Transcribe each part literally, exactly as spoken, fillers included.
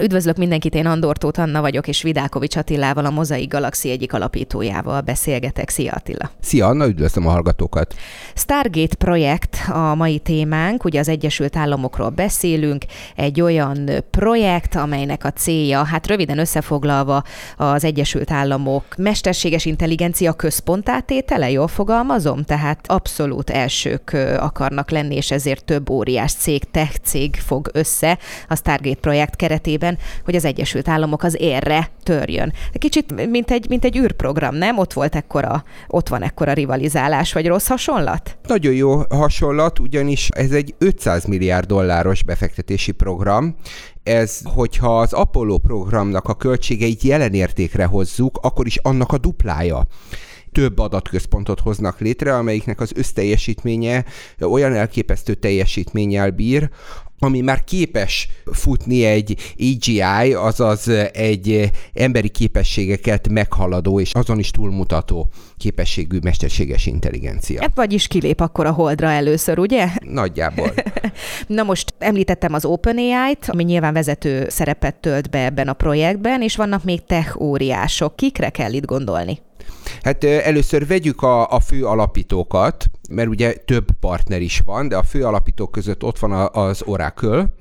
Üdvözlök mindenkit, én Andor Tóth Anna vagyok, és Vidákovics Attilával, a Mozaik Galaxy egyik alapítójával beszélgetek. Szia Attila! Szia Anna, üdvözlöm a hallgatókat! Stargate projekt a mai témánk, ugye az Egyesült Államokról beszélünk, egy olyan projekt, amelynek a célja, hát röviden összefoglalva, az Egyesült Államok mesterséges intelligencia központátétele, jól fogalmazom? Tehát abszolút elsők akarnak lenni, és ezért több óriás cég, tech cég fog össze a Stargate projekt keretében, hogy az Egyesült Államok az érre törjön. Kicsit mint egy, mint egy űrprogram, nem? Ott volt ekkora, ott van ekkora rivalizálás, vagy rossz hasonlat? Nagyon jó hasonlat, ugyanis ez egy ötszáz milliárd dolláros befektetési program. Ez, hogyha az Apollo programnak a költségeit jelen értékre hozzuk, akkor is annak a duplája. Több adatközpontot hoznak létre, amelyiknek az összteljesítménye olyan elképesztő teljesítménnyel bír, ami már képes futni egy á gé i, azaz egy emberi képességeket meghaladó és azon is túlmutató képességű mesterséges intelligencia. Hát vagyis kilép akkor a Holdra először, ugye? Nagyjából. Na most említettem az OpenAI-t, ami nyilván vezető szerepet tölt be ebben a projektben, és vannak még tech óriások. Kikre kell itt gondolni? Hát először vegyük a, a fő alapítókat, mert ugye több partner is van, de a fő alapítók között ott van az Oracle,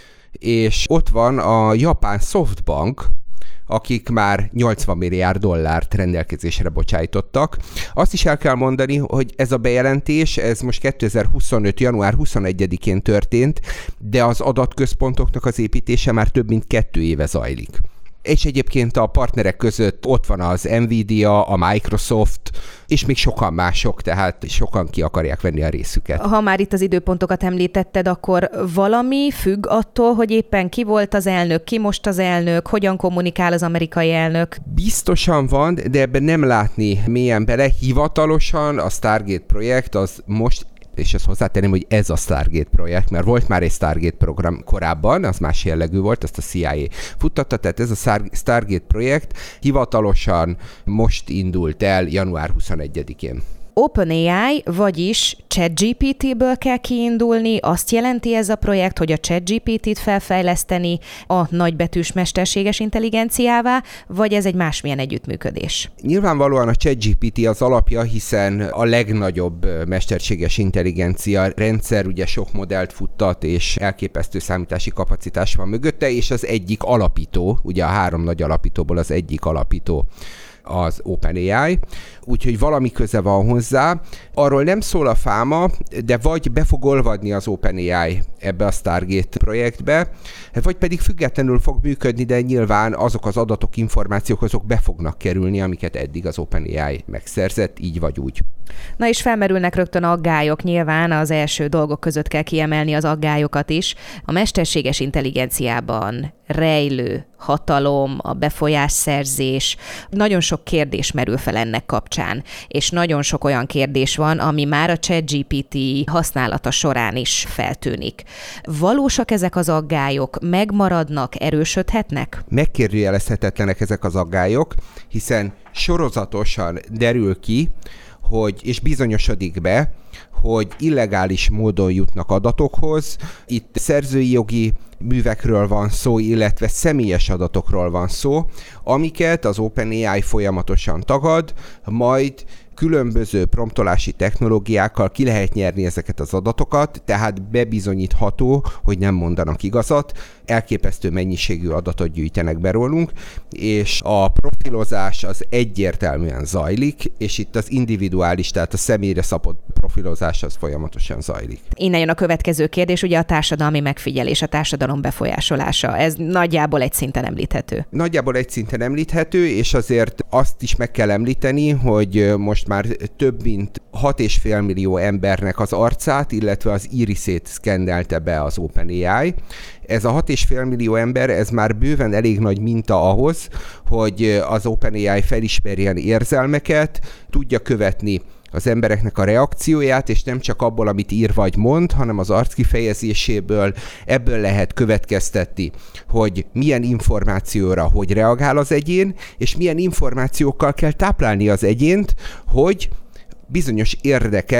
és ott van a japán Softbank, akik már nyolcvan milliárd dollárt rendelkezésre bocsájtottak. Azt is el kell mondani, hogy ez a bejelentés, ez most kétezer-huszonöt. január huszonegyedikén történt, de az adatközpontoknak az építése már több mint kettő éve zajlik. És egyébként a partnerek között ott van az Nvidia, a Microsoft, és még sokan mások, tehát sokan ki akarják venni a részüket. Ha már itt az időpontokat említetted, akkor valami függ attól, hogy éppen ki volt az elnök, ki most az elnök, hogyan kommunikál az amerikai elnök? Biztosan van, de ebben nem látni mélyen bele. Hivatalosan a Stargate projekt az most, és ezt hozzátenném, hogy ez a Stargate projekt, mert volt már egy Stargate program korábban, az más jellegű volt, azt a C I A futtatta, tehát ez a Stargate projekt hivatalosan most indult el január huszonegyedikén. OpenAI, vagyis ChatGPT-ből kell kiindulni, azt jelenti ez a projekt, hogy a ChatGPT-t felfejleszteni a nagybetűs mesterséges intelligenciává, vagy ez egy másmilyen együttműködés? Nyilvánvalóan a ChatGPT az alapja, hiszen a legnagyobb mesterséges intelligencia rendszer, ugye sok modellt futtat, és elképesztő számítási kapacitás van mögötte, és az egyik alapító, ugye a három nagy alapítóból az egyik alapító az OpenAI, úgyhogy valami köze van hozzá. Arról nem szól a fáma, de vagy be fog olvadni az OpenAI ebbe a Stargate projektbe, vagy pedig függetlenül fog működni, de nyilván azok az adatok, információk, azok be fognak kerülni, amiket eddig az OpenAI megszerzett, így vagy úgy. Na és felmerülnek rögtön aggályok, nyilván az első dolgok között kell kiemelni az aggályokat is. A mesterséges intelligenciában rejlő hatalom, a befolyásszerzés, nagyon sok kérdés merül fel ennek kapcsán, és nagyon sok olyan kérdés van, ami már a ChatGPT használata során is feltűnik. Valósak ezek az aggályok? Megmaradnak, erősödhetnek? Megkérdőjelezhetetlenek ezek az aggályok, hiszen sorozatosan derül ki, hogy, és bizonyosodik be, hogy illegális módon jutnak adatokhoz. Itt szerzői jogi művekről van szó, illetve személyes adatokról van szó, amiket az OpenAI folyamatosan tagad, majd különböző promptolási technológiákkal ki lehet nyerni ezeket az adatokat, tehát bebizonyítható, hogy nem mondanak igazat, elképesztő mennyiségű adatot gyűjtenek be rólunk, és a profilozás az egyértelműen zajlik, és itt az individuális, tehát a személyre szabott profilozás az folyamatosan zajlik. Innen jön a következő kérdés, ugye a társadalmi megfigyelés, a társadalom befolyásolása. Ez nagyjából egy szinten említhető. Nagyjából egy szinten említhető, és azért azt is meg kell említeni, hogy most már több mint hat és fél millió embernek az arcát, illetve az irisét szkennelte be az OpenAI. Ez a hat és fél millió ember, ez már bőven elég nagy minta ahhoz, hogy az OpenAI felismerjen érzelmeket, tudja követni az embereknek a reakcióját, és nem csak abból, amit ír vagy mond, hanem az arckifejezéséből, ebből lehet következtetni, hogy milyen információra hogy reagál az egyén, és milyen információkkal kell táplálni az egyént, hogy bizonyos érdekek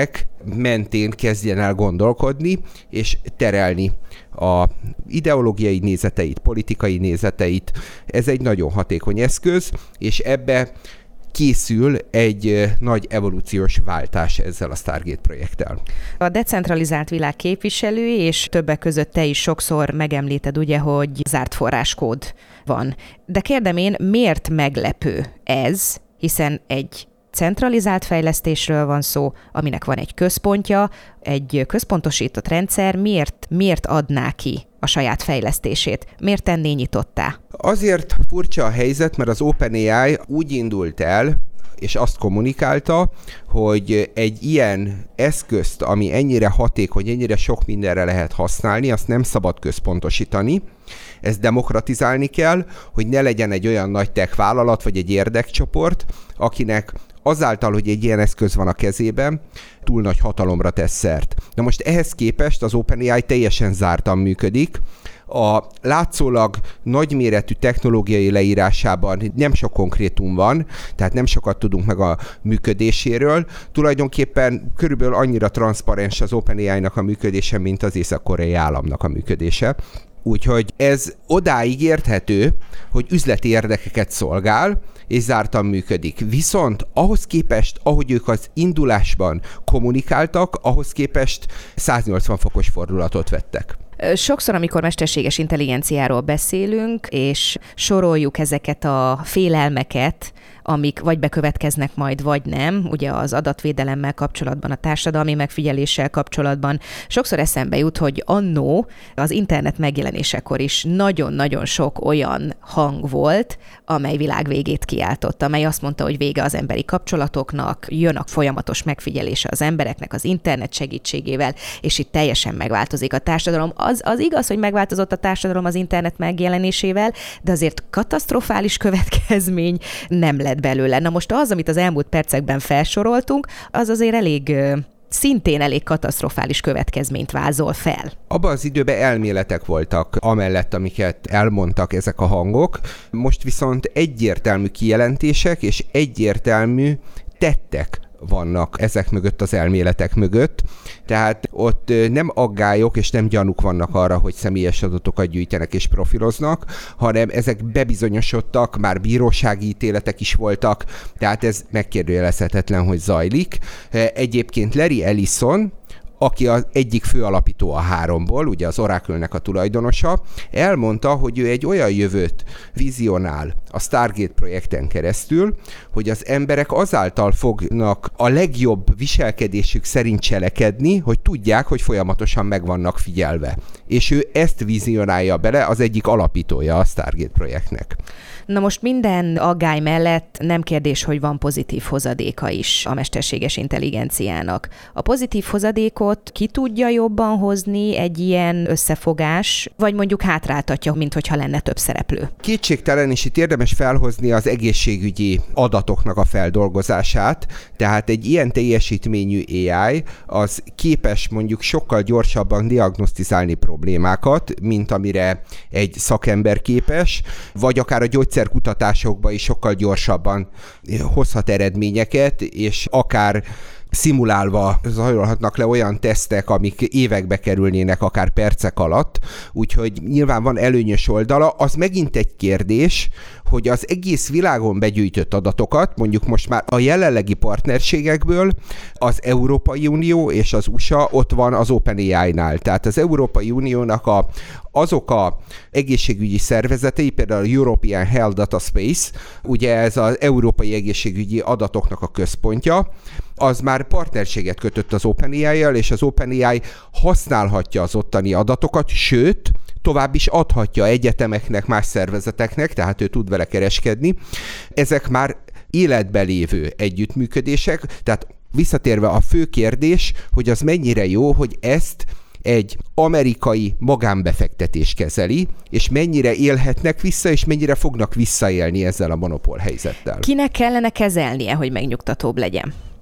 mentén kezdjen el gondolkodni, és terelni a ideológiai nézeteit, politikai nézeteit. Ez egy nagyon hatékony eszköz, és ebbe készül egy nagy evolúciós váltás ezzel a Stargate projekttel. A decentralizált világ képviselői, és többek között te is sokszor megemlíted, ugye, hogy zárt forráskód van. De kérdem én, miért meglepő ez, hiszen egy centralizált fejlesztésről van szó, aminek van egy központja, egy központosított rendszer, miért, miért adná ki a saját fejlesztését? Miért tenné nyitottá? Azért furcsa a helyzet, mert az OpenAI úgy indult el, és azt kommunikálta, hogy egy ilyen eszközt, ami ennyire hatékony, ennyire sok mindenre lehet használni, azt nem szabad központosítani. Ezt demokratizálni kell, hogy ne legyen egy olyan nagy tech vállalat, vagy egy érdekcsoport, akinek azáltal, hogy egy ilyen eszköz van a kezében, túl nagy hatalomra tesz szert. Na most ehhez képest az OpenAI teljesen zártan működik. A látszólag nagyméretű technológiai leírásában nem sok konkrétum van, tehát nem sokat tudunk meg a működéséről. Tulajdonképpen körülbelül annyira transzparens az OpenAI-nak a működése, mint az észak-koreai államnak a működése. Úgyhogy ez odáig érthető, hogy üzleti érdekeket szolgál, és zártan működik. Viszont ahhoz képest, ahogy ők az indulásban kommunikáltak, ahhoz képest száznyolcvan fokos fordulatot vettek. Sokszor, amikor mesterséges intelligenciáról beszélünk, és soroljuk ezeket a félelmeket, amik vagy bekövetkeznek majd, vagy nem, ugye az adatvédelemmel kapcsolatban, a társadalmi megfigyeléssel kapcsolatban, sokszor eszembe jut, hogy annó az internet megjelenésekor is nagyon-nagyon sok olyan hang volt, amely világ végét kiáltott, amely azt mondta, hogy vége az emberi kapcsolatoknak, jön a folyamatos megfigyelése az embereknek az internet segítségével, és itt teljesen megváltozik a társadalom. Az, az igaz, hogy megváltozott a társadalom az internet megjelenésével, de azért katasztrofális következmény nem lett belőle. Na most az, amit az elmúlt percekben felsoroltunk, az azért elég... szintén elég katasztrofális következményt vázol fel. Abban az időben elméletek voltak amellett, amiket elmondtak ezek a hangok. Most viszont egyértelmű kijelentések és egyértelmű tettek vannak ezek mögött, az elméletek mögött. Tehát ott nem aggályok és nem gyanúk vannak arra, hogy személyes adatokat gyűjtenek és profiloznak, hanem ezek bebizonyosodtak, már bírósági ítéletek is voltak, tehát ez megkérdőjelezhetetlen, hogy zajlik. Egyébként Larry Ellison, aki az egyik fő alapító a háromból, ugye az Oracle-nek a tulajdonosa, elmondta, hogy ő egy olyan jövőt vizionál a Stargate projekten keresztül, hogy az emberek azáltal fognak a legjobb viselkedésük szerint cselekedni, hogy tudják, hogy folyamatosan meg vannak figyelve. És ő ezt vizionálja bele, az egyik alapítója a Stargate projektnek. Na most minden aggály mellett nem kérdés, hogy van pozitív hozadéka is a mesterséges intelligenciának. A pozitív hozadékot ki tudja jobban hozni egy ilyen összefogás, vagy mondjuk hátráltatja, mint hogyha lenne több szereplő? Kétségtelen, és itt érdemes felhozni az egészségügyi adatoknak a feldolgozását, tehát egy ilyen teljesítményű á i az képes mondjuk sokkal gyorsabban diagnosztizálni problémákat, mint amire egy szakember képes, vagy akár a gyógyszerkutatásokban is sokkal gyorsabban hozhat eredményeket, és akár szimulálva zajolhatnak le olyan tesztek, amik évekbe kerülnének, akár percek alatt, úgyhogy nyilván van előnyös oldala. Az megint egy kérdés, hogy az egész világon begyűjtött adatokat, mondjuk most már a jelenlegi partnerségekből az Európai Unió és az u es á ott van az OpenAI-nál. Tehát az Európai Uniónak a, azok a egészségügyi szervezetei, például a European Health Data Space, ugye ez az európai egészségügyi adatoknak a központja, az már partnerséget kötött az OpenAI-jal, és az OpenAI használhatja az ottani adatokat, sőt, tovább is adhatja egyetemeknek, más szervezeteknek, tehát ő tud vele kereskedni. Ezek már életben lévő együttműködések, tehát visszatérve a fő kérdés, hogy az mennyire jó, hogy ezt egy amerikai magánbefektetés kezeli, és mennyire élhetnek vissza, és mennyire fognak visszaélni ezzel a monopól helyzettel. Kinek kellene kezelnie, hogy megnyugtatóbb legyen?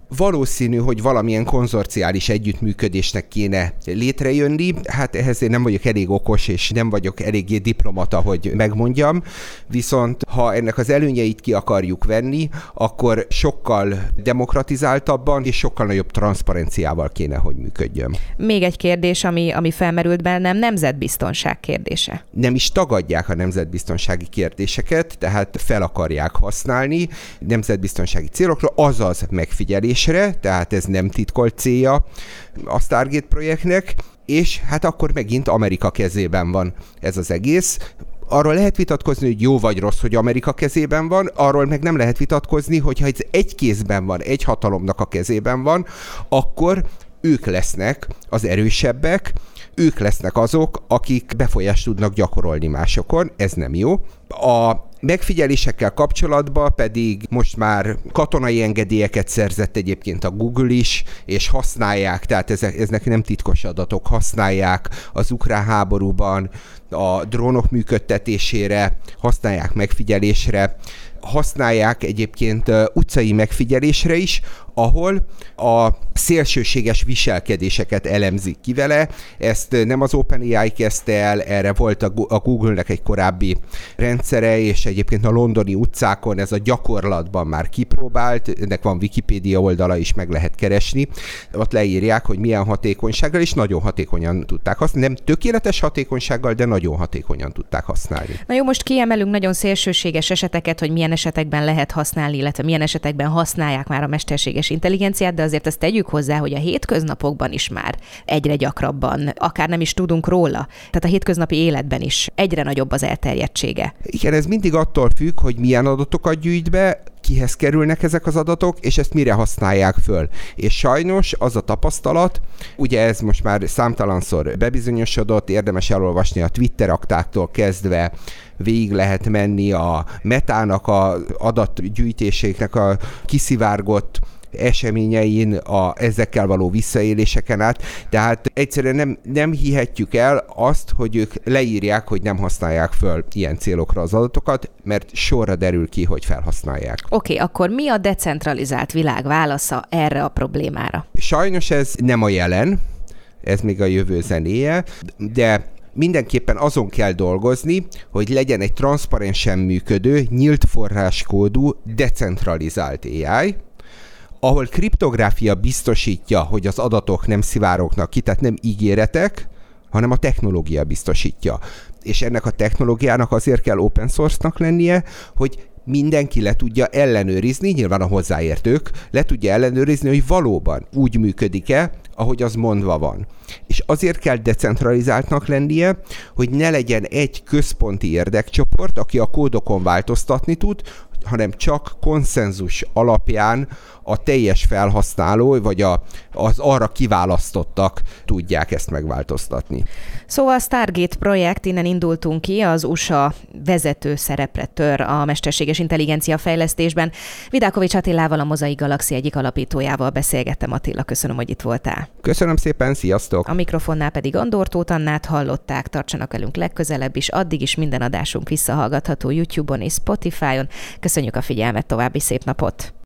Valószínű, hogy valamilyen konzorciális együttműködésnek kéne létrejönni. Hát ehhez én nem vagyok elég okos, és nem vagyok eléggé diplomata, hogy megmondjam. Viszont ha ennek az előnyeit ki akarjuk venni, akkor sokkal demokratizáltabban és sokkal nagyobb transzparenciával kéne, hogy működjön. Még egy kérdés, ami, ami felmerült bennem, nemzetbiztonság kérdése. Nem is tagadják a nemzetbiztonsági kérdéseket, tehát fel akarják használni nemzetbiztonsági célokra, azaz megfigyelés, tehát ez nem titkolt célja a Stargate projektnek, és hát akkor megint Amerika kezében van ez az egész. Arról lehet vitatkozni, hogy jó vagy rossz, hogy Amerika kezében van, arról meg nem lehet vitatkozni, hogy ha ez egy kézben van, egy hatalomnak a kezében van, akkor ők lesznek az erősebbek, ők lesznek azok, akik befolyást tudnak gyakorolni másokon, ez nem jó. A megfigyelésekkel kapcsolatban pedig most már katonai engedélyeket szerzett egyébként a Google is, és használják, tehát ezek, ezek nem titkos adatok, használják az ukrán háborúban a drónok működtetésére, használják megfigyelésre, használják egyébként utcai megfigyelésre is, ahol a szélsőséges viselkedéseket elemzik ki vele. Ezt nem az OpenAI kezdte el, erre volt a Google-nek egy korábbi rendszere, és egyébként a londoni utcákon ez a gyakorlatban már kipróbált, ennek van Wikipédia oldala is, meg lehet keresni. Ott leírják, hogy milyen hatékonysággal, és nagyon hatékonyan tudták használni. Nem tökéletes hatékonysággal, de nagyon hatékonyan tudták használni. Na jó, most kiemelünk nagyon szélsőséges eseteket, hogy milyen esetekben lehet használni, illetve milyen esetekben használják már a mesterséges intelligenciát, de azért azt tegyük hozzá, hogy a hétköznapokban is már egyre gyakrabban, akár nem is tudunk róla. Tehát a hétköznapi életben is egyre nagyobb az elterjedtsége. Igen, ez mindig attól függ, hogy milyen adatokat gyűjt be, kihez kerülnek ezek az adatok, és ezt mire használják föl. És sajnos az a tapasztalat, ugye ez most már számtalanszor bebizonyosodott, érdemes elolvasni a Twitter aktáktól kezdve, végig lehet menni a Metának a adatgyűjtésének a kiszivárgott eseményein, a, ezekkel való visszaéléseken át. Tehát egyszerűen nem, nem hihetjük el azt, hogy ők leírják, hogy nem használják föl ilyen célokra az adatokat, mert sorra derül ki, hogy felhasználják. Oké, okay, akkor mi a decentralizált világ válasza erre a problémára? Sajnos ez nem a jelen, ez még a jövő zenéje, de mindenképpen azon kell dolgozni, hogy legyen egy transzparensen működő, nyílt forráskódú, decentralizált á i, ahol kriptográfia biztosítja, hogy az adatok nem szivárognak ki, tehát nem ígéretek, hanem a technológia biztosítja. És ennek a technológiának azért kell open source-nak lennie, hogy mindenki le tudja ellenőrizni, nyilván a hozzáértők, le tudja ellenőrizni, hogy valóban úgy működik-e, ahogy az mondva van. És azért kell decentralizáltnak lennie, hogy ne legyen egy központi érdekcsoport, aki a kódokon változtatni tud, hanem csak konszenzus alapján a teljes felhasználó, vagy a, az arra kiválasztottak tudják ezt megváltoztatni. Szóval a Stargate projekt, innen indultunk ki, az u es á vezető szerepre tör a mesterséges intelligencia fejlesztésben. Vidákovics Attilával, a Mozaik Galaxy egyik alapítójával beszélgettem. Attila, köszönöm, hogy itt voltál. Köszönöm szépen, sziasztok! A mikrofonnál pedig Andor Tóth Annát hallották, tartsanak velünk legközelebb is, addig is minden adásunk visszahallgatható YouTube-on és Spotify-on. Köszönjük a figyelmet, további szép napot!